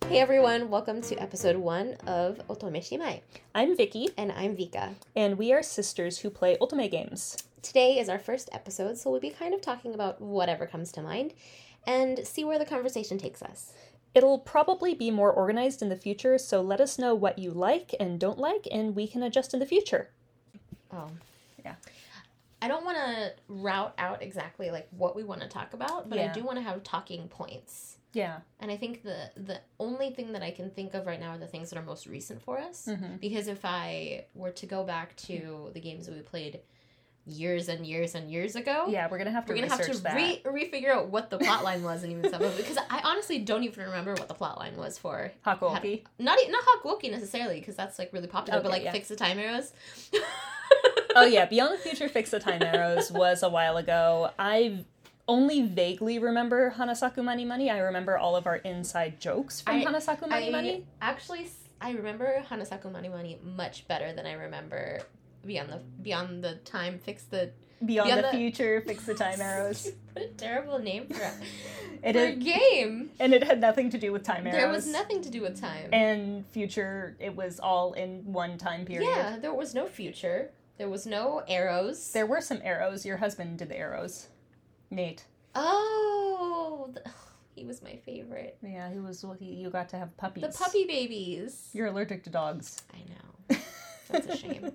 Hey everyone, welcome to episode 1 of Otome Shimai. I'm Vicky, And I'm Vika. and we are sisters who play Otome games. Today is our first episode, so we'll be kind of talking about whatever comes to mind and see where the conversation takes us. It'll probably be more organized in the future, so let us know what you like and don't like, and we can adjust in the future. Oh. Yeah. I don't want to route out exactly like what we want to talk about, but I Yeah. do want to have talking points. Yeah. And I think the only thing that I can think of right now are the things that are most recent for us. Mm-hmm. Because if I were to go back to the games that we played years and years and years ago, Yeah, we're gonna have to research that. refigure out what the plot line was and even stuff. Because I honestly don't even remember what the plot line was for. Hakuoki. Not Hakuoki necessarily, because that's like really popular, but Okay, like yeah. Fix the Time Arrows. Oh yeah, Beyond the Future Fix the Time Arrows was a while ago. I only vaguely remember Hanasaku Mani Mani. I remember all of our inside jokes from Hanasaku Mani Mani. I remember Hanasaku Mani Mani much better than I remember Beyond the Time Fix the Beyond the Future Fix the Time Arrows. What a terrible name for It a had- game. And it had nothing to do with time arrows. There was nothing to do with time. And future, it was all in one time period. Yeah, there was no future. There was no arrows. There were some arrows. Your husband did the arrows. Nate. Oh, he was my favorite. Yeah, you got to have puppies. The puppy babies. You're allergic to dogs. I know. That's a shame.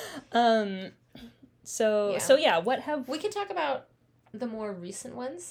So yeah, what have... We can talk about the more recent ones.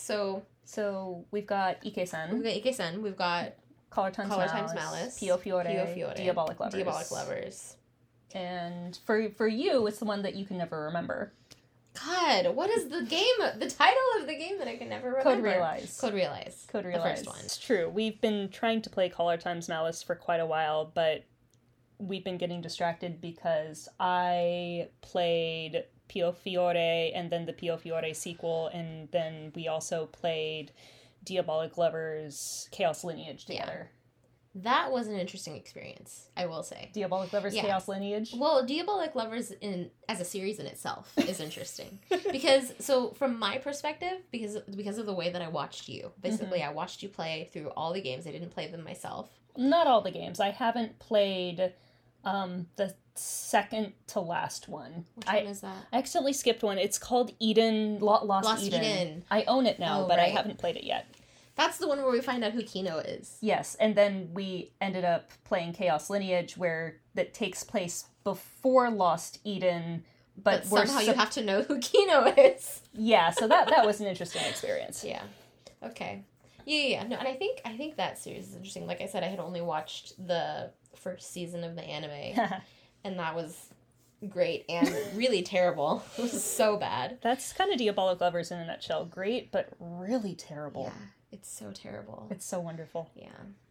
So we've got Ike-san. We've got Ike-san. We've got Color Times Malice. Pio Fiore. Diabolic Lovers. And for you, it's the one that you can never remember. God, what is the game? The title of the game that I can never remember? Code Realize. Code Realize. Code Realize. The first one. It's true. We've been trying to play Color Times Malice for quite a while, but we've been getting distracted because I played Pio Fiore and then the Pio Fiore sequel, and then we also played Diabolic Lovers Chaos Lineage together. That was an interesting experience, I will say. Diabolic Lovers Chaos Lineage? Well, Diabolic Lovers as a series in itself is interesting. Because, so from my perspective, because of the way that I watched you, basically I watched you play through all the games. I didn't play them myself. Not all the games. I haven't played the second to last one. Which one is that? I accidentally skipped one. It's called Lost Eden. I own it now, but I haven't played it yet. That's the one where we find out who Kino is. Yes, and then we ended up playing Chaos Lineage, where that takes place before Lost Eden, but somehow you have to know who Kino is. Yeah, so that was an interesting experience. Yeah. Okay. Yeah. No, and I think that series is interesting. Like I said, I had only watched the first season of the anime, and that was great and really terrible. It was so bad. That's kind of Diabolic Lovers in a nutshell. Great, but really terrible. Yeah. It's so terrible. It's so wonderful. Yeah.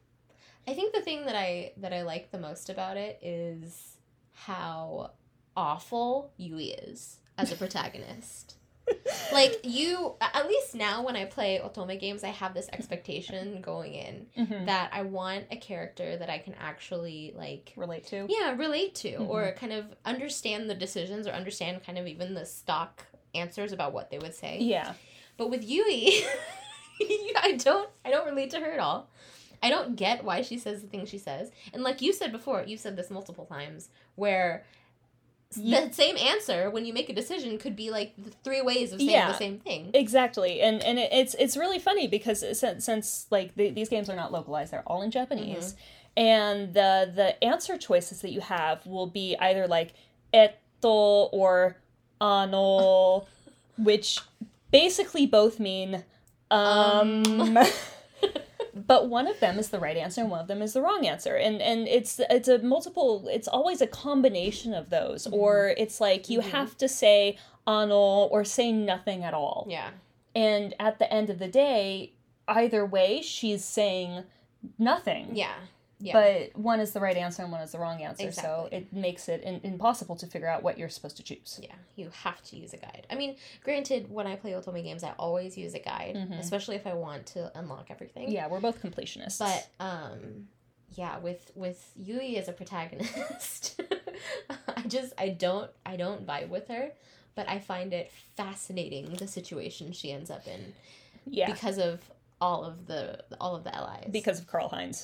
I think the thing that I like the most about it is how awful Yui is as a protagonist. Like, at least now when I play Otome games, I have this expectation going in that I want a character that I can actually, like... Relate to? Yeah, relate to. Or kind of understand the decisions or understand kind of even the stock answers about what they would say. Yeah. But with Yui... I don't relate to her at all. I don't get why she says the things she says. And like you said before, you've said this multiple times, where the same answer when you make a decision could be like 3 ways of saying the same thing. Exactly. And it's really funny because since like these games are not localized, they're all in Japanese. And the answer choices that you have will be either like etto or ano, which basically both mean but one of them is the right answer and one of them is the wrong answer, and it's always a combination of those, or it's like you have to say ano or say nothing at all. Yeah. And at the end of the day, either way she's saying nothing. Yeah. Yeah. But one is the right answer and one is the wrong answer. Exactly. So it makes it impossible to figure out what you're supposed to choose. Yeah, you have to use a guide. I mean, granted, when I play Otome games, I always use a guide, especially if I want to unlock everything. Yeah, we're both completionists. But, yeah, with Yui as a protagonist, I don't vibe with her, but I find it fascinating the situation she ends up in. Yeah. Because of all of the allies. Because of Karl Heinz.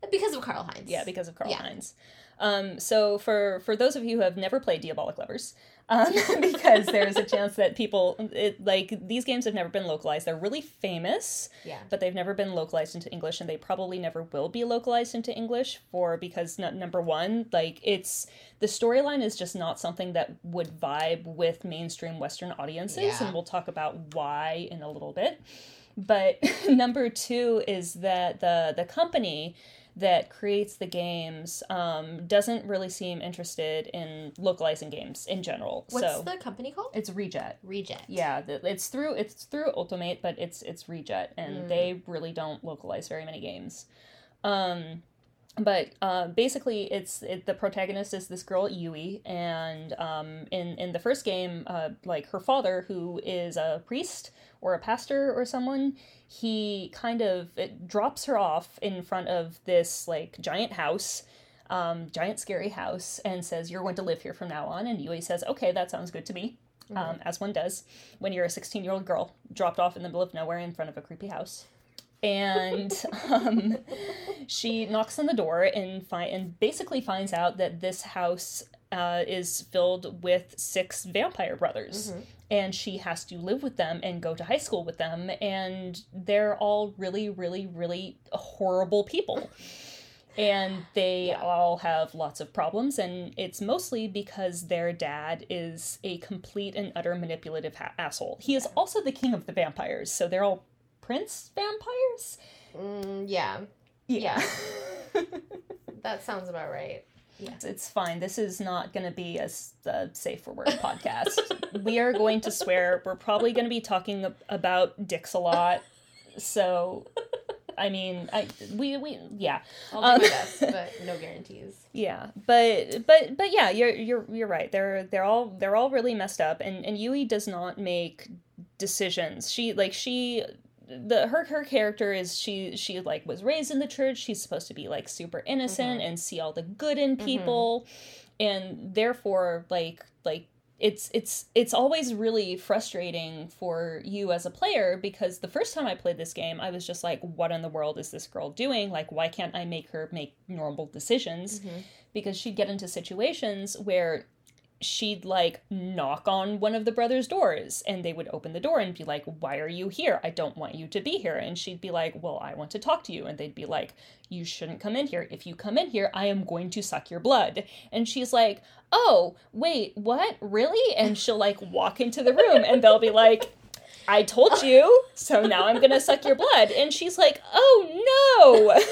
Because of Karl Heinz. Yeah, because of Karl Yeah. Heinz. So for those of you who have never played Diabolic Lovers, because there's a chance that these games have never been localized. They're really famous, Yeah. but they've never been localized into English, and they probably never will be localized into English because number one, like the storyline is just not something that would vibe with mainstream Western audiences, Yeah. and we'll talk about why in a little bit. But number two is that the company that creates the games doesn't really seem interested in localizing games in general. What's the company called? It's Rejet. Rejet. Yeah, it's through Ultimate, but it's Rejet, and they really don't localize very many games. But basically, the protagonist is this girl Yui, and in the first game, like her father, who is a priest or a pastor or someone, he it drops her off in front of this like giant house, giant scary house, and says, "You're going to live here from now on." And Yui says, "Okay, that sounds good to me," as one does when you're a 16-year-old girl dropped off in the middle of nowhere in front of a creepy house. And she knocks on the door and basically finds out that this house is filled with 6 vampire brothers. And she has to live with them and go to high school with them. And they're all really, really, really horrible people. And they all have lots of problems. And it's mostly because their dad is a complete and utter manipulative asshole. He is also the king of the vampires. So they're all prince vampires? Yeah. That sounds about right. Yeah. It's fine. This is not going to be a safe for work podcast. We are going to swear. We're probably going to be talking about dicks a lot. So, I mean, we yeah. I'll do my best, but no guarantees. Yeah, but yeah, you're right. They're all really messed up, and Yui does not make decisions. Her character is she like was raised in the church. She's supposed to be like super innocent and see all the good in people, and therefore like it's always really frustrating for you as a player, because the first time I played this game, I was just like, what in the world is this girl doing? Like, why can't I make her make normal decisions? Because she'd get into situations where she'd like knock on one of the brothers' doors, and they would open the door and be like, "Why are you here? I don't want you to be here." And she'd be like, "Well, I want to talk to you." And they'd be like, "You shouldn't come in here. If you come in here, I am going to suck your blood." And she's like, "Oh, wait, what? Really?" And she'll like walk into the room, and they'll be like, "I told you, so now I'm gonna suck your blood." And she's like, "Oh no."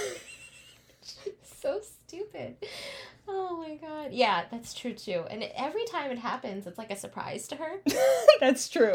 So stupid. Oh my god. Yeah, that's true too. And every time it happens, it's like a surprise to her. That's true.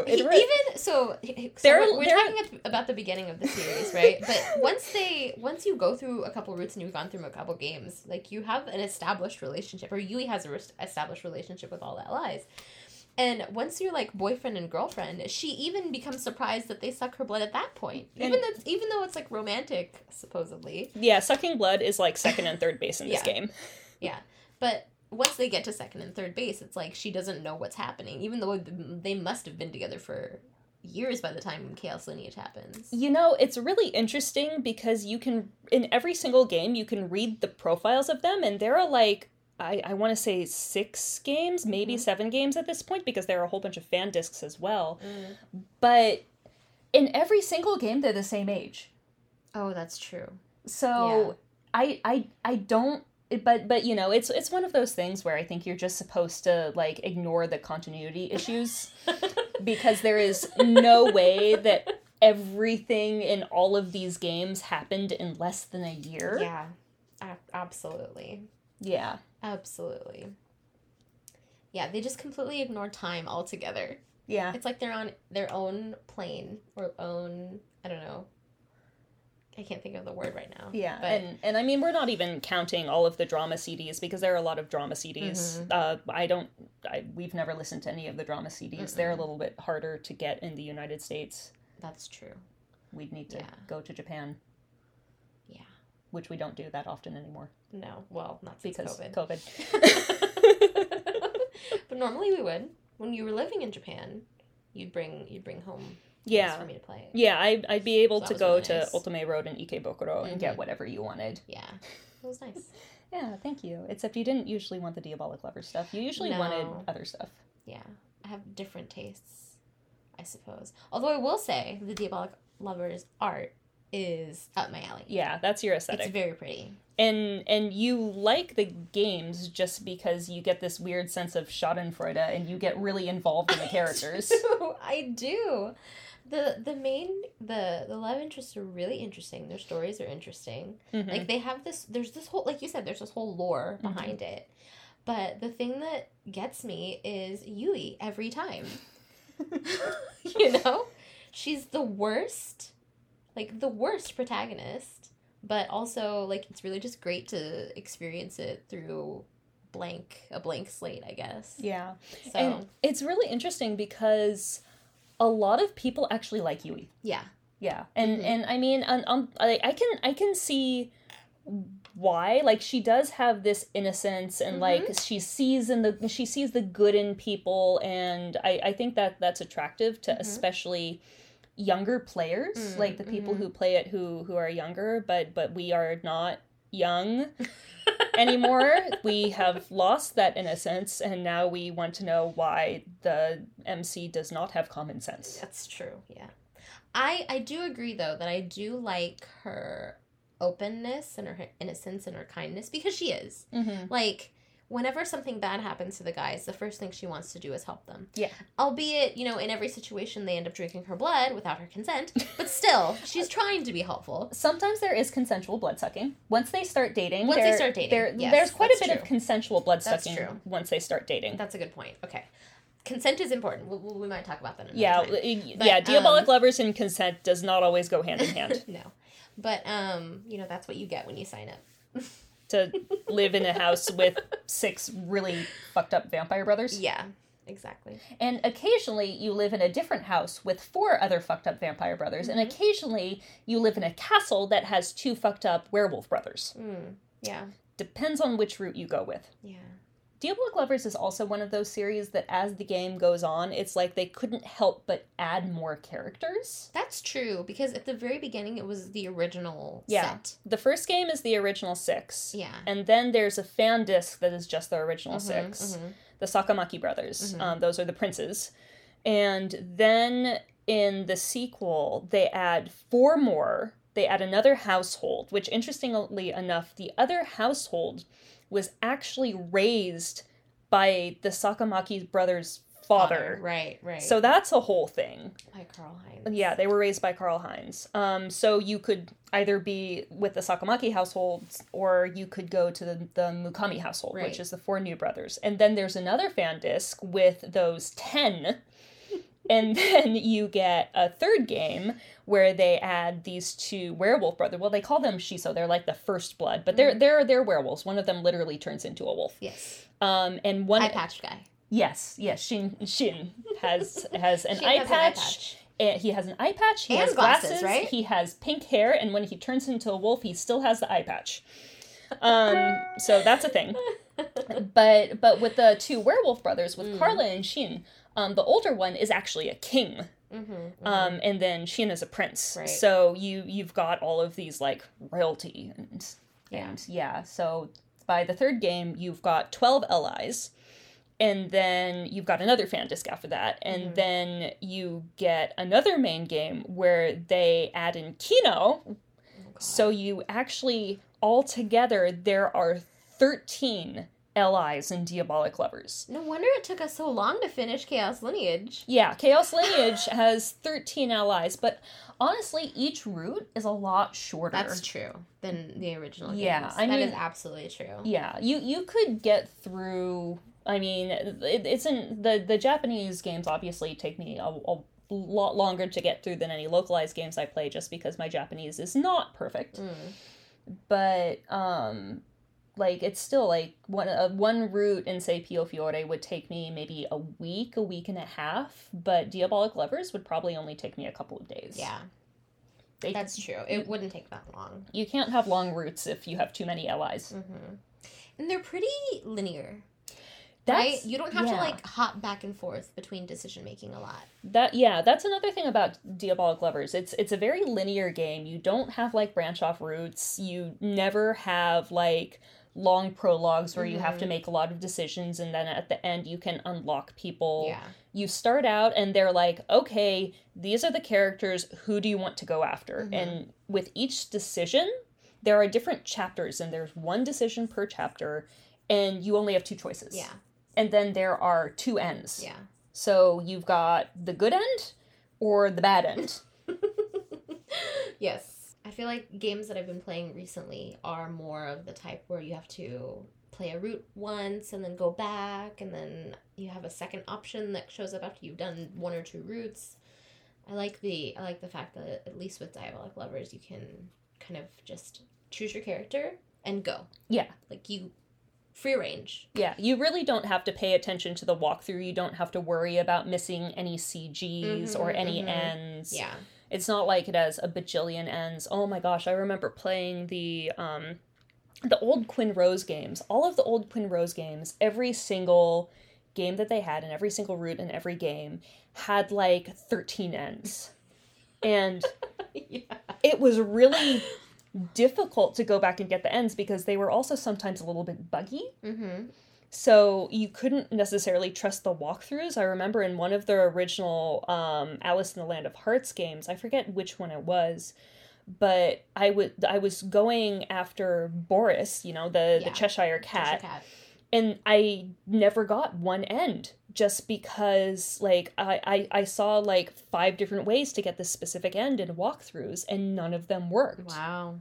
We're talking about the beginning of the series, right? But once you go through a couple routes and you've gone through a couple games, like you have an established relationship, or Yui has an established relationship with all the allies. And once you're like boyfriend and girlfriend, she even becomes surprised that they suck her blood at that point. Even though it's like romantic, supposedly. Yeah, sucking blood is like second and third base in this game. Yeah, but once they get to second and third base, it's like she doesn't know what's happening, even though they must have been together for years by the time Chaos Lineage happens. You know, it's really interesting because you can, in every single game, you can read the profiles of them, and there are like, I want to say 6 games, maybe 7 games at this point, because there are a whole bunch of fan discs as well. But in every single game, they're the same age. Oh, that's true. So I don't. But you know, it's one of those things where I think you're just supposed to like ignore the continuity issues because there is no way that everything in all of these games happened in less than a year. Yeah, absolutely. Yeah, absolutely. Yeah, they just completely ignore time altogether. Yeah, it's like they're on their own plane or own, I don't know. I can't think of the word right now. Yeah, but... and I mean, we're not even counting all of the drama CDs, because there are a lot of drama CDs. We've never listened to any of the drama CDs. They're a little bit harder to get in the United States. That's true. We'd need to go to Japan. Yeah. Which we don't do that often anymore. No, well, not since COVID. But normally we would. When you were living in Japan, you'd bring home... Yeah, for me to play. Yeah, I'd be able to go really to nice. Ultimate Road and Ikebukuro and get whatever you wanted. Yeah. It was nice. Yeah, thank you. Except you didn't usually want the Diabolic Lover stuff. You usually wanted other stuff. Yeah, I have different tastes, I suppose. Although I will say the Diabolic Lover's art is up my alley. Yeah, that's your aesthetic. It's very pretty. And you like the games just because you get this weird sense of schadenfreude and you get really involved in the characters. I do. The love interests are really interesting. Their stories are interesting. Mm-hmm. Like they have there's this whole, like you said, there's this whole lore behind it. But the thing that gets me is Yui every time. You know? She's the worst protagonist, but also, like, it's really just great to experience it through a blank slate, I guess. Yeah. So And it's really interesting because a lot of people actually like Yui. yeah. Yeah. And I mean, I can see why. Like, she does have this innocence and like she sees the good in people, and I think that's attractive to especially younger players, like the people who play it who are younger, but we are not young anymore. We have lost that innocence, and now we want to know why the MC does not have common sense. That's true, yeah. I do agree, though, that I do like her openness and her innocence and her kindness, because she is. Like, whenever something bad happens to the guys, the first thing she wants to do is help them. Yeah. Albeit, you know, in every situation they end up drinking her blood without her consent, but still, she's trying to be helpful. Sometimes there is consensual blood sucking. Once they start dating, yes, there's quite a bit true. of consensual blood That's sucking true. once they start dating. That's a good point. Okay. Consent is important. We might talk about that another Yeah, time. But, diabolic lovers and consent does not always go hand in hand. No. But, you know, that's what you get when you sign up. To live in a house with 6 really fucked up vampire brothers. Yeah, exactly. And occasionally you live in a different house with 4 other fucked up vampire brothers, and occasionally you live in a castle that has 2 fucked up werewolf brothers. Yeah. Depends on which route you go with. Yeah. Diabolic Lovers is also one of those series that as the game goes on, it's like they couldn't help but add more characters. That's true, because at the very beginning it was the original Yeah. set. The first game is the original 6. Yeah. And then there's a fan disc that is just the original 6. The Sakamaki brothers. Those are the princes. And then in the sequel, they add 4 more. They add another household, which interestingly enough, the other household was actually raised by the Sakamaki brothers' father. Right. So that's a whole thing. By Karl Heinz. Yeah, they were raised by Karl Heinz. So you could either be with the Sakamaki households, or you could go to the Mukami household, Right. which is the 4 new brothers. And then there's another fan disc with those 10. And then you get a third game where they add these 2 werewolf brothers. Well, they call them Shiso. They're like the first blood, but they're werewolves. One of them literally turns into a wolf. Yes. And one Eye-patched guy. Yes. Shin has an Shin eye has an eye patch. patch. And he has an eye patch. He And has glasses, right? He has pink hair, and when he turns into a wolf, he still has the eye patch. So that's a thing. But with the 2 werewolf brothers, with Carla and Shin, the older one is actually a king. And then Shin is a prince. Right. So you've got all of these like royalty and yeah. So by the third game, you've got 12 allies. And then you've got another fan disc after that. And then you get another main game where they add in Kino. So you actually, altogether, there are 13 allies in Diabolic Lovers. No wonder it took us so long to finish Chaos Lineage. Yeah, Chaos Lineage has 13 allies, but honestly, each route is a lot shorter. That's true than the original games. Yeah, I that mean, is absolutely true. Yeah, you could get through. I mean, it's in the Japanese games. Obviously, take me a lot longer to get through than any localized games I play, just because my Japanese is not perfect. But like it's still like one route in say Pio Fiore would take me maybe a week and a half, but Diabolic Lovers would probably only take me a couple of days. Yeah. That's true. It wouldn't take that long. You can't have long routes if you have too many allies. And they're pretty linear. right? You don't have to like hop back and forth between decision making a lot. That's another thing about Diabolic Lovers. It's a very linear game. You don't have like branch off routes. You never have like long prologues where you have to make a lot of decisions, and then at the end you can unlock people. Yeah. You start out and they're like, okay, these are the characters, who do you want to go after? And with each decision, there are different chapters, and there's one decision per chapter, and you only have two choices. Yeah. And then there are two ends. Yeah. So you've got the good end or the bad end. Yes. I feel like games that I've been playing recently are more of the type where you have to play a route once and then go back, and then you have a second option that shows up after you've done one or two routes. I like the fact that at least with Diabolic Lovers you can kind of just choose your character and go. Yeah. Like you free range. Yeah, you really don't have to pay attention to the walkthrough. You don't have to worry about missing any CGs or any ends. Yeah. It's not like it has a bajillion ends. Oh my gosh, I remember playing the old Quinn Rose games. All of the old Quinn Rose games, every single game that they had and every single route in every game had like 13 ends. And it was really difficult to go back and get the ends because they were also sometimes a little bit buggy. So you couldn't necessarily trust the walkthroughs. I remember in one of the original Alice in the Land of Hearts games, I forget which one it was, but I was going after Boris, the Cheshire Cat, and I never got one end just because like I saw like 5 different ways to get this specific end in walkthroughs, and none of them worked. Wow.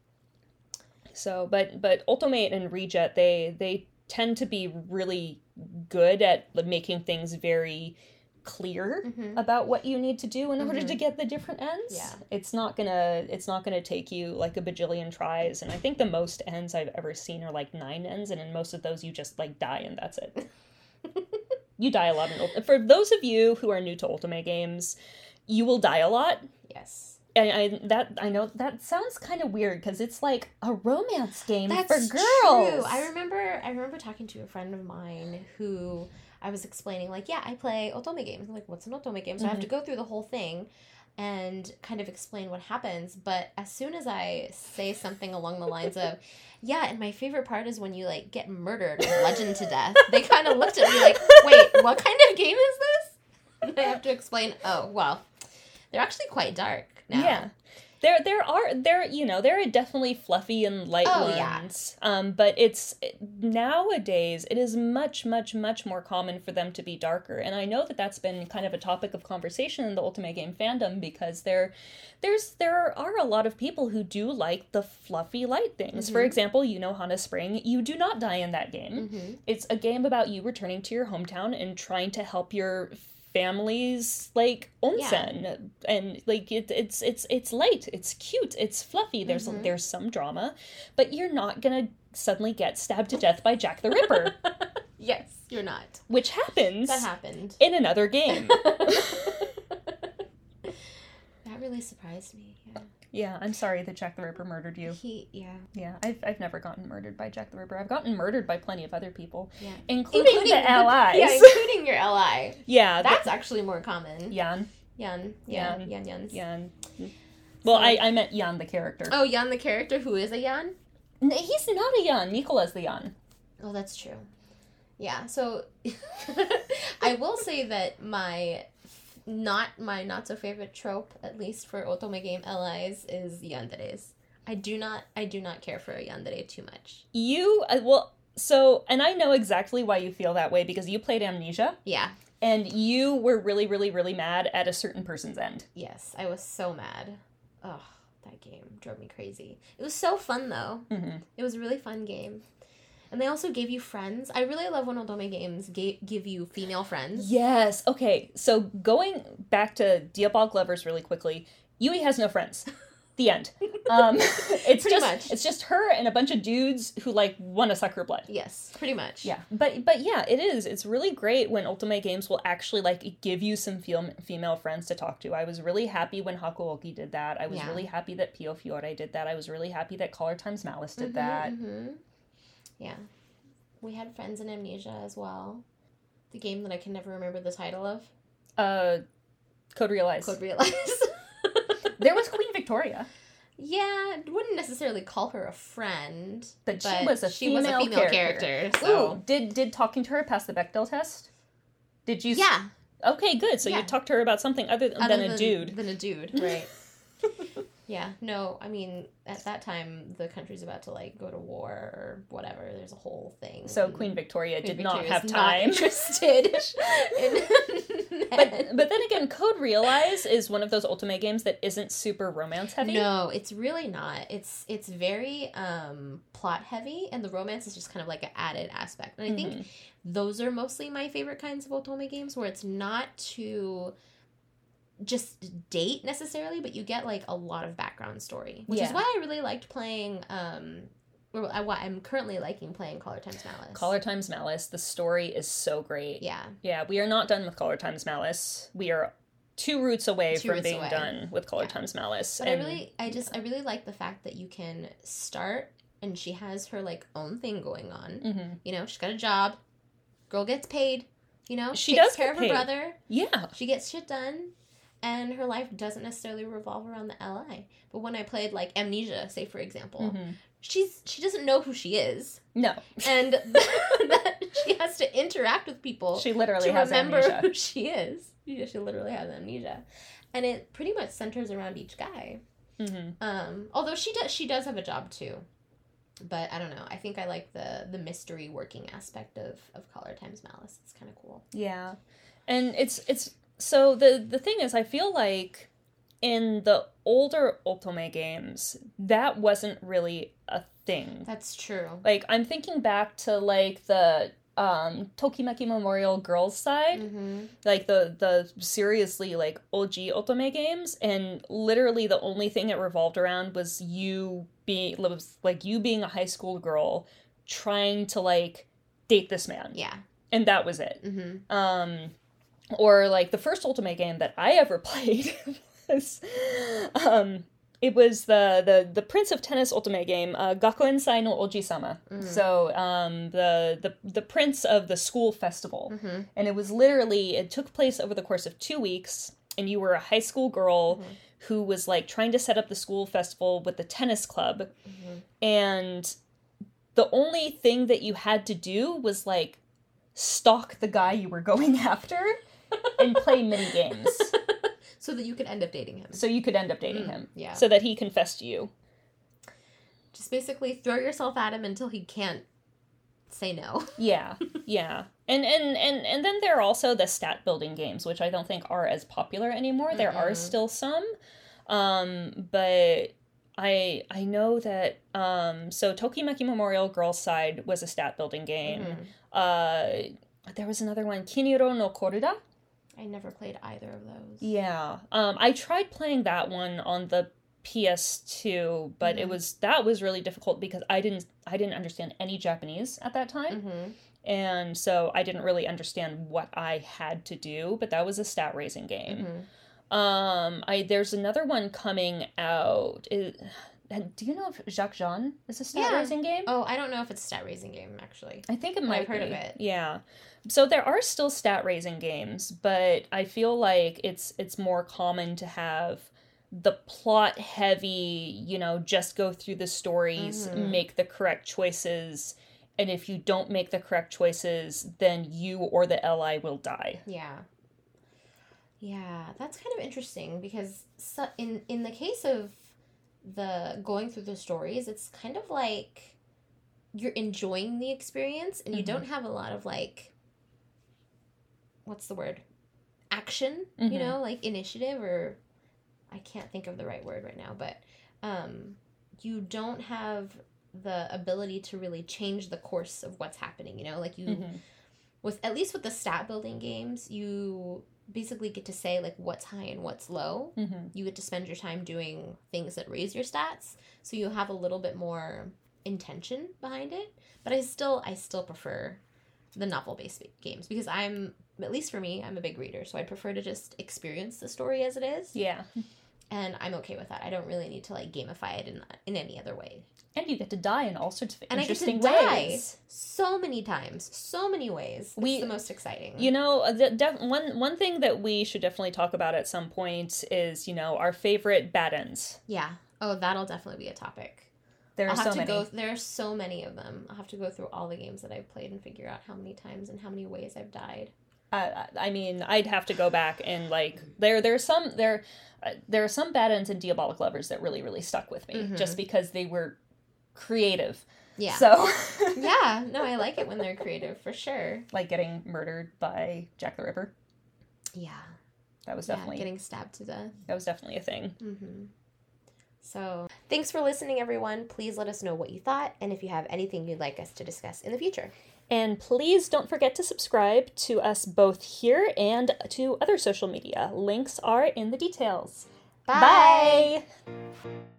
So, but Ultimate and Rejet, they tend to be really good at making things very clear about what you need to do in order to get the different ends. Yeah. It's not gonna take you like a bajillion tries, and I think the most ends I've ever seen are like 9 ends, and in most of those you just like die and that's it. You die a lot for those of you who are new to Ultimate games, you will die a lot. Yes. I know that sounds kind of weird because it's like a romance game for girls. True. I remember talking to a friend of mine who I was explaining like, yeah, I play Otome games. I'm like, what's an Otome game? So I have to go through the whole thing and kind of explain what happens. But as soon as I say something along the lines of, yeah, and my favorite part is when you like get murdered or bludgeoned to death, they kind of looked at me like, wait, what kind of game is this? And I have to explain, oh, well, they're actually quite dark now. Yeah. There are definitely fluffy and light ones. Yeah. But nowadays it is much, much, much more common for them to be darker. And I know that that's been kind of a topic of conversation in the Ultimate Game fandom because there are a lot of people who do like the fluffy light things. For example, Hana Spring, you do not die in that game. It's a game about you returning to your hometown and trying to help your family's like onsen, and like it's light, it's cute, it's fluffy. There's some drama, but you're not gonna suddenly get stabbed to death by Jack the Ripper. Yes, you're not. Which happens. That happened in another game. That really surprised me. Yeah. Yeah, I'm sorry that Jack the Ripper murdered you. Yeah, I've never gotten murdered by Jack the Ripper. I've gotten murdered by plenty of other people, including the LIs. Yeah, including your LI. Yeah, that's actually more common. Jan. Well, I meant Jan the character. Oh, Jan the character, who is a Jan? He's not a Jan. Nicola's the Jan. Oh, that's true. Yeah, so I will say that my not so favorite trope, at least for Otome game LIs, is yanderes. I do not care for a yandere too much. And I know exactly why you feel that way because you played Amnesia. Yeah. And you were really, really, really mad at a certain person's end. Yes, I was so mad. Oh, that game drove me crazy. It was so fun though. It was a really fun game. And they also gave you friends. I really love when Otome games give you female friends. Yes. Okay. So going back to Diabolic Lovers really quickly, Yui has no friends. The end. It's just her and a bunch of dudes who like want to suck her blood. Yes, pretty much. Yeah. But yeah, it is. It's really great when Ultimate games will actually like give you some female friends to talk to. I was really happy when Hakuoki did that. I was really happy that Pio Fiore did that. I was really happy that Collar Times Malice did that. Yeah. We had friends in Amnesia as well. The game that I can never remember the title of. Code Realize. Code Realize. There was Queen Victoria. Yeah, I wouldn't necessarily call her a friend. But she was a female character. So. Ooh, did talking to her pass the Bechdel test? Did you... Yeah. Okay, good. So you talked to her about something other than a dude. Than a dude, right. Yeah, no, I mean, at that time, the country's about to, like, go to war or whatever. There's a whole thing. So Queen Victoria did not have not time. interested in But then again, Code Realize is one of those Ultimate games that isn't super romance heavy. No, it's really not. It's very plot heavy, and the romance is just kind of like an added aspect. And I think those are mostly my favorite kinds of Otome games, where it's not to just date necessarily, but you get like a lot of background story, which is why I really liked playing why I'm currently liking playing Color Times Malice. Color Times Malice, the story is so great. Yeah, we are not done with Color Times Malice. We are 2 routes away from being done with Color Times Malice. But I really like the fact that you can start and she has her like own thing going on. You know, she's got a job, girl gets paid, you know, she takes does care of her paid. brother. Yeah, she gets shit done. And her life doesn't necessarily revolve around the LI. But when I played, like, Amnesia, say, for example, she doesn't know who she is. No. And that she has to interact with people. She literally has amnesia. To remember who she is. Yeah, she literally has amnesia. And it pretty much centers around each guy. Although she does have a job, too. But I don't know. I think I like the mystery working aspect of Color Times Malice. It's kind of cool. Yeah. And it's... So the thing is, I feel like in the older Otome games, that wasn't really a thing. That's true. Like, I'm thinking back to, like, the Tokimeki Memorial Girls side, like, the seriously, like, OG Otome games, and literally the only thing it revolved around was you being a high school girl trying to, like, date this man. Yeah. And that was it. Or, like, the first Ultimate game that I ever played was, it was the Prince of Tennis Ultimate game, Gakuen Sai no Oji-sama. So, the prince of the school festival. And it took place over the course of 2 weeks, and you were a high school girl who was, like, trying to set up the school festival with the tennis club. And the only thing that you had to do was, like, stalk the guy you were going after and play mini games. So that you could end up dating him. Yeah. So that he confessed to you. Just basically throw yourself at him until he can't say no. Yeah. And then there are also the stat building games, which I don't think are as popular anymore. There are still some. But I know that so Tokimeki Memorial Girls Side was a stat building game. There was another one, Kiniro no Koruda. I never played either of those. Yeah. I tried playing that one on the PS2, but that was really difficult because I didn't understand any Japanese at that time. And so I didn't really understand what I had to do, but that was a stat raising game. There's another one coming out. Do you know if Jacques Jean is a stat raising game? Oh, I don't know if it's a stat raising game, actually. I think it might I've heard of it. Yeah. So there are still stat raising games, but I feel like it's more common to have the plot heavy, you know, just go through the stories, make the correct choices, and if you don't make the correct choices, then you or the LI will die. Yeah. Yeah, that's kind of interesting because in the case of the going through the stories, it's kind of like you're enjoying the experience and you don't have a lot of like, what's the word? Action, you know, like initiative, or I can't think of the right word right now, but you don't have the ability to really change the course of what's happening, you know, like you with at least with the stat building games, you basically get to say like what's high and what's low. You get to spend your time doing things that raise your stats, so you have a little bit more intention behind it. But I still prefer the novel based games because at least for me, I'm a big reader, so I prefer to just experience the story as it is. Yeah. And I'm okay with that. I don't really need to like gamify it in any other way. And you get to die in all sorts of And interesting I get to die ways. so many times, so many ways. It's the most exciting. You know, one thing that we should definitely talk about at some point is, you know, our favorite bad ends. Yeah. Oh, that'll definitely be a topic. There are so many. There are so many of them. I'll have to go through all the games that I've played and figure out how many times and how many ways I've died. I mean, I'd have to go back and like there are some bad ends in Diabolic Lovers that really, really stuck with me just because they were creative. Yeah. So yeah, no, I like it when they're creative for sure. Like getting murdered by Jack the Ripper. Yeah. That was definitely getting stabbed to death. That was definitely a thing. Mm-hmm. So, thanks for listening, everyone. Please let us know what you thought and if you have anything you'd like us to discuss in the future. And please don't forget to subscribe to us both here and to other social media. Links are in the details. Bye! Bye.